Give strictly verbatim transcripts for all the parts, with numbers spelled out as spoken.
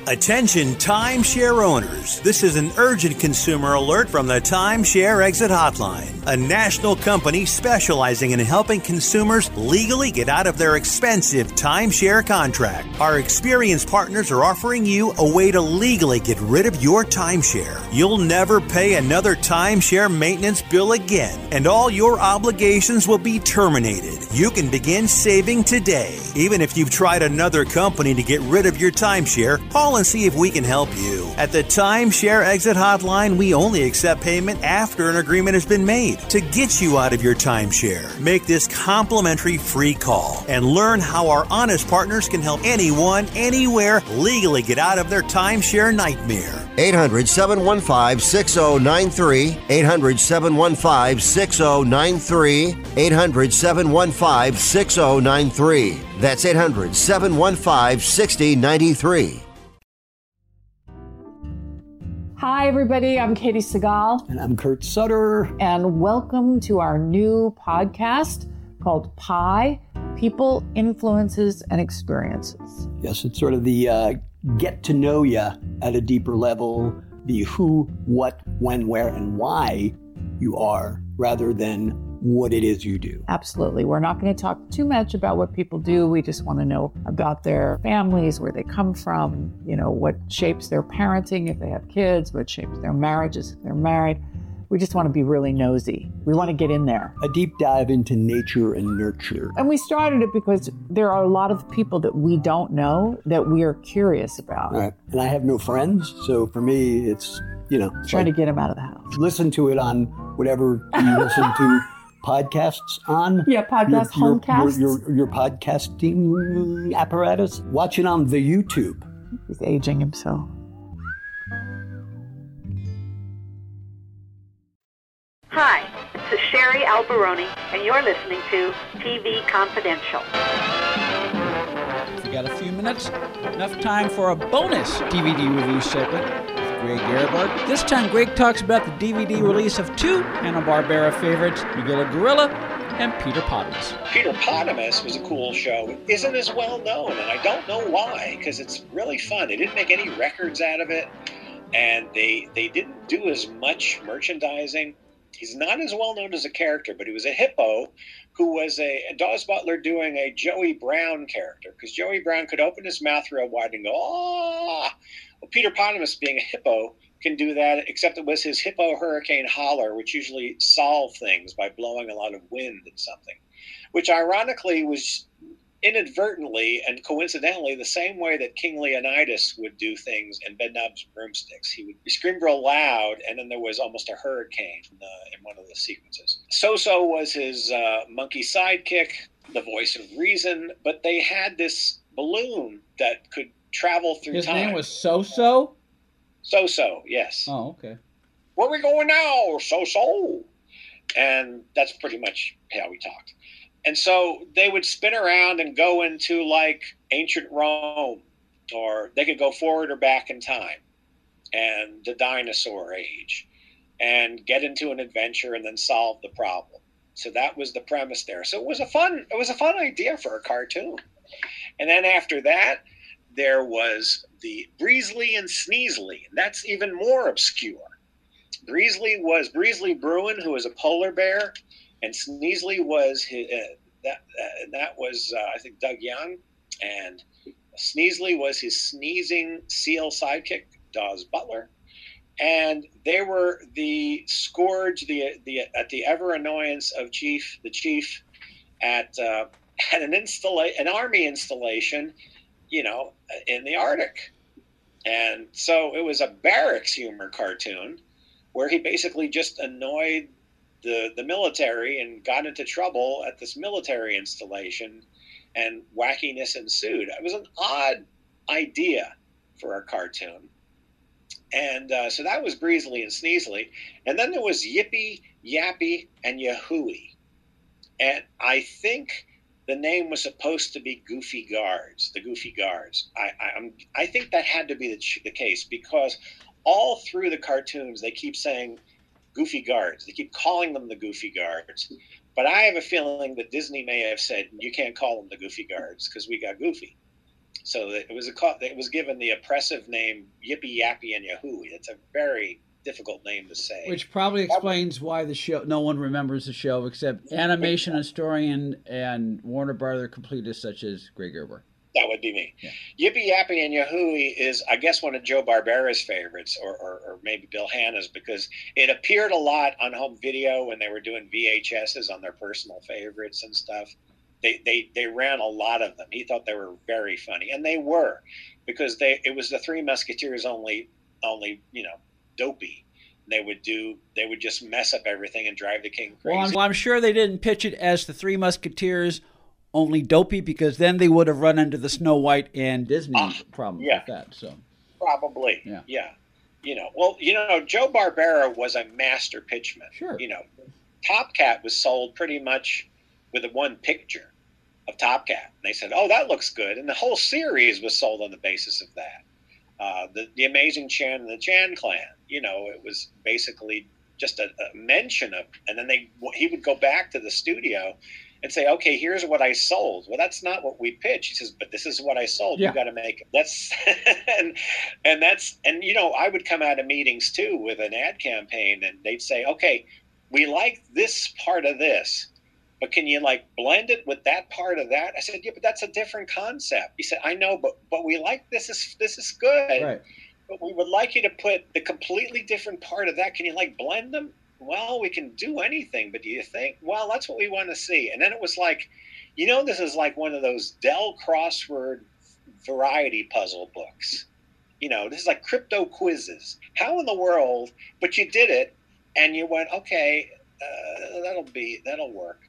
Attention timeshare owners. This is an urgent consumer alert from the Timeshare Exit Hotline, a national company specializing in helping consumers legally get out of their expensive timeshare contract. Our experienced partners are offering you a way to legally get rid of your timeshare. You'll never pay another timeshare maintenance bill again, and all your obligations will be terminated. You can begin saving today. Even if you've tried another company to get rid of your timeshare, call and see if we can help you. At the Timeshare Exit Hotline, we only accept payment after an agreement has been made to get you out of your timeshare. Make this complimentary free call and learn how our honest partners can help anyone, anywhere, legally get out of their timeshare nightmare. eight hundred, seven one five, six oh nine three. eight hundred, seven one five, six oh nine three. eight hundred, seven one five, six oh nine three. That's eight hundred, seven one five, six oh nine three. Hi, everybody. I'm Katie Segal. And I'm Kurt Sutter. And welcome to our new podcast called Pi, People, Influences, and Experiences. Yes, it's sort of the uh, get to know you at a deeper level, the who, what, when, where, and why you are, rather than what it is you do. Absolutely. We're not going to talk too much about what people do. We just want to know about their families, where they come from, you know, what shapes their parenting if they have kids, what shapes their marriages if they're married. We just want to be really nosy. We want to get in there. A deep dive into nature and nurture. And we started it because there are a lot of people that we don't know that we are curious about. Right. And I have no friends, so for me, it's, you know. Trying like, to get them out of the house. Listen to it on whatever you listen to. Podcasts on? Yeah, podcast, your, homecasts. Your, your, your podcasting apparatus. Watch it on the YouTube. He's aging himself. Hi, this is Sherry Alberoni, and you're listening to T V Confidential. We got a few minutes, enough time for a bonus D V D review segment. Greg Garibart. This time, Greg talks about the D V D release of two Hanna-Barbera favorites, Magilla Gorilla and Peter Potamus. Peter Potamus was a cool show. It isn't as well known, and I don't know why, because it's really fun. They didn't make any records out of it, and they they didn't do as much merchandising. He's not as well known as a character, but he was a hippo who was a, a Dawes Butler doing a Joey Brown character, because Joey Brown could open his mouth real wide and go, ah! Well, Peter Potamus, being a hippo, can do that, except it was his hippo hurricane holler, which usually solved things by blowing a lot of wind at something, which ironically was inadvertently and coincidentally the same way that King Leonidas would do things in Bedknobs and Broomsticks. He would scream real loud, and then there was almost a hurricane in, uh, in one of the sequences. So-So was his uh, monkey sidekick, the voice of reason, but they had this balloon that could travel through His time. His name was So-So? So-So, yes. Oh, okay. Where are we going now? So-So. And that's pretty much how we talked. And so they would spin around and go into like ancient Rome, or they could go forward or back in time and the dinosaur age and get into an adventure and then solve the problem. So that was the premise there. So it was a fun, it was a fun idea for a cartoon. And then after that, there was the Breezly and Sneezely. And that's even more obscure. Breezly was Breezly Bruin, who was a polar bear. And Sneezely was his, uh, that uh, that was uh, I think Doug Young, and Sneezely was his sneezing seal sidekick, Dawes Butler, and they were the scourge, the the at the ever annoyance of Chief the Chief at uh, at an installa- an army installation, you know, in the Arctic, and so it was a barracks humor cartoon where he basically just annoyed the the military and got into trouble at this military installation, and wackiness ensued. It was an odd idea for a cartoon. And uh, so that was Breezly and Sneezely. And then there was Yippee, Yappy, and Yahooey. And I think the name was supposed to be Goofy Guards, the Goofy Guards. I, I, I'm, I think that had to be the, the case, because all through the cartoons, they keep saying Goofy Guards. They keep calling them the Goofy Guards. But I have a feeling that Disney may have said, you can't call them the Goofy Guards because we got Goofy. So that it was a it was given the oppressive name Yippee Yappy and Yahoo. It's a very difficult name to say. Which probably explains why the show, no one remembers the show except animation historian and Warner Brother completists such as Greg Ehrbar. That would be me. Yeah. Yippee Yappy and Yahoo is, I guess, one of Joe Barbera's favorites, or, or, or maybe Bill Hanna's, because it appeared a lot on home video when they were doing V H S's on their personal favorites and stuff. They, they they ran a lot of them. He thought they were very funny, and they were, because they it was the Three Musketeers only only you know dopey. They would do they would just mess up everything and drive the king crazy. Well, I'm, well, I'm sure they didn't pitch it as the Three Musketeers only dopey, because then they would have run into the Snow White and Disney uh, problem yeah, with that. So probably, yeah, yeah. You know, well, you know, Joe Barbera was a master pitchman. Sure. You know, Top Cat was sold pretty much with a one picture of Top Cat. And they said, "Oh, that looks good," and the whole series was sold on the basis of that. Uh, the the Amazing Chan and the Chan Clan. You know, it was basically just a, a mention of, and then they he would go back to the studio and say, "Okay, here's what I sold." Well, that's not what we pitched. He says, "But this is what I sold. Yeah. You got to make it." That's and and that's and you know, I would come out of meetings too with an ad campaign, and they'd say, "Okay, we like this part of this, but can you like blend it with that part of that?" I said, "Yeah, but that's a different concept." He said, "I know, but but we like this is this is good, right. But we would like you to put the completely different part of that. Can you like blend them?" Well, we can do anything, but do you think? Well, that's what we want to see. And then it was like, you know, this is like one of those Dell crossword variety puzzle books. You know, this is like crypto quizzes. How in the world? But you did it, and you went, okay, uh, that'll be that'll work.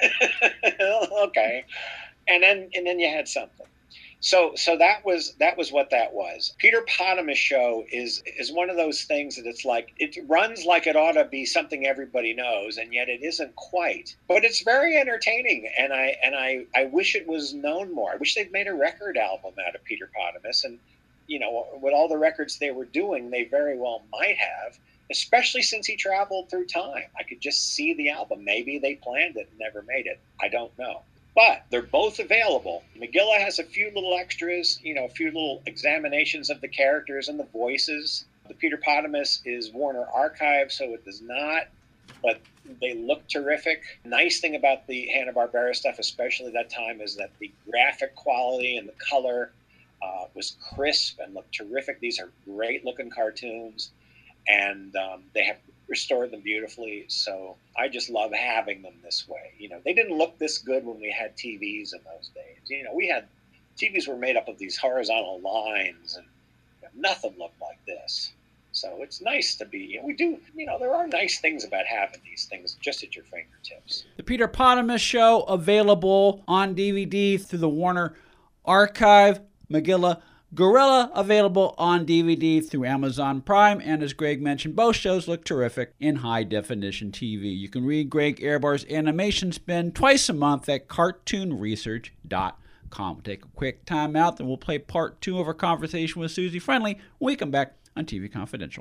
Okay, and then and then you had something. So so that was that was what that was. Peter Potamus Show is is one of those things that it's like it runs like it ought to be something everybody knows, and yet it isn't quite. But it's very entertaining, and I and I, I wish it was known more. I wish they'd made a record album out of Peter Potamus, and you know, with all the records they were doing, they very well might have, especially since he traveled through time. I could just see the album. Maybe they planned it and never made it. I don't know. But they're both available. Megillah has a few little extras, you know, a few little examinations of the characters and the voices. The Peter Potamus is Warner Archive, so it does not, but they look terrific. Nice thing about the Hanna-Barbera stuff, especially that time, is that the graphic quality and the color uh, was crisp and looked terrific. These are great-looking cartoons, and um, they have restored them beautifully. So I just love having them this way. You know, they didn't look this good when we had T Vs in those days. You know, we had T Vs were made up of these horizontal lines, and you know, nothing looked like this. So it's nice to be, you know, we do, you know, there are nice things about having these things just at your fingertips. The Peter Potamus Show, available on D V D through the Warner Archive. Megillah, Gorilla, available on D V D through Amazon Prime, and as Greg mentioned, both shows look terrific in high-definition T V. You can read Greg Ehrbar's Animation Spin twice a month at cartoon research dot com. We'll take a quick time out, then we'll play part two of our conversation with Susie Friendly when we come back on T V Confidential.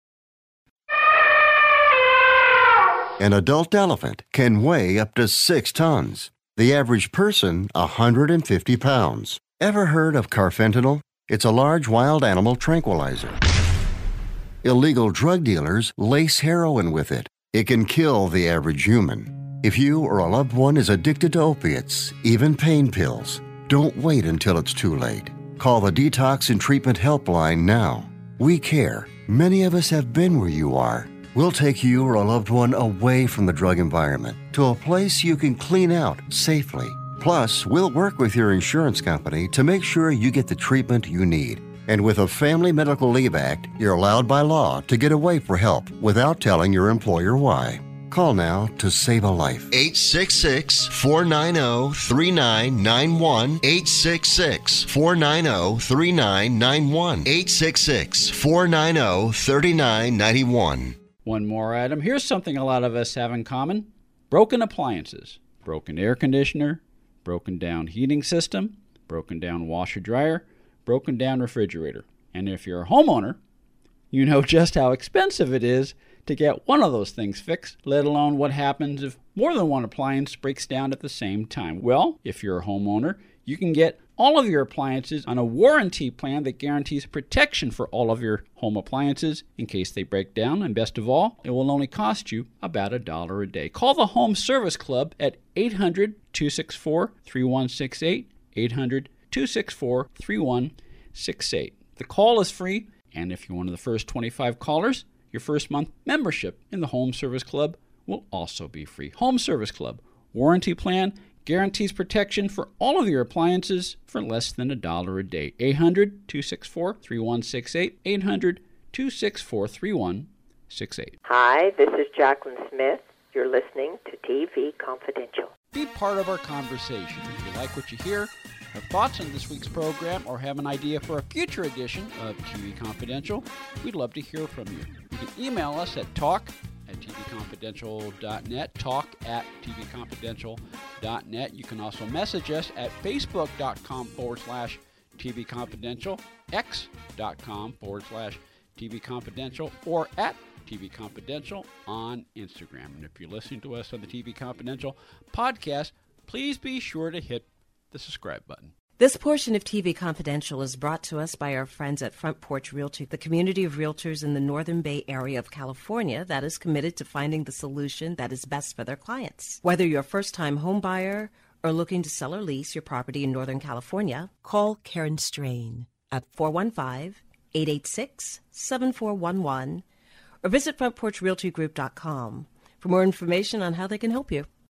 An adult elephant can weigh up to six tons. The average person, one hundred fifty pounds. Ever heard of carfentanil? It's a large wild animal tranquilizer. Illegal drug dealers lace heroin with it. It can kill the average human. If you or a loved one is addicted to opiates, even pain pills, don't wait until it's too late. Call the Detox and Treatment Helpline now. We care. Many of us have been where you are. We'll take you or a loved one away from the drug environment to a place you can clean out safely. Plus, we'll work with your insurance company to make sure you get the treatment you need. And with a Family Medical Leave Act, you're allowed by law to get away for help without telling your employer why. Call now to save a life. eight six six, four nine zero, three nine nine one. eight six six, four nine zero, three nine nine one. eight six six, four nine zero, three nine nine one. One more item. Here's something a lot of us have in common. Broken appliances. Broken air conditioner. Broken down heating system, broken down washer dryer, broken down refrigerator. And if you're a homeowner, you know just how expensive it is to get one of those things fixed, let alone what happens if more than one appliance breaks down at the same time. Well, if you're a homeowner, you can get all of your appliances on a warranty plan that guarantees protection for all of your home appliances in case they break down. And best of all, it will only cost you about a dollar a day. Call the Home Service Club at eight hundred, two six four, three one six eight, eight hundred, two six four, three one six eight. The call is free, and if you're one of the first twenty-five callers, your first month membership in the Home Service Club will also be free. Home Service Club, warranty plan, guarantees protection for all of your appliances for less than a dollar a day. eight hundred, two six four, three one six eight, eight hundred, two six four, three one six eight. Hi, this is Jacqueline Smith. You're listening to T V Confidential. Be part of our conversation. If you like what you hear, have thoughts on this week's program, or have an idea for a future edition of T V Confidential, we'd love to hear from you. You can email us at talk at t v confidential dot net, talk at t v confidential dot net. You can also message us at facebook.com forward slash tvconfidential, x.com forward slash tvconfidential, or at T V Confidential on Instagram. And if you're listening to us on the T V Confidential podcast, please be sure to hit the subscribe button. This portion of T V Confidential is brought to us by our friends at Front Porch Realty, the community of realtors in the Northern Bay area of California that is committed to finding the solution that is best for their clients. Whether you're a first-time home buyer or looking to sell or lease your property in Northern California, call Karen Strain at four one five, eight eight six, seven four one one or visit front porch realty group dot com for more information on how they can help you.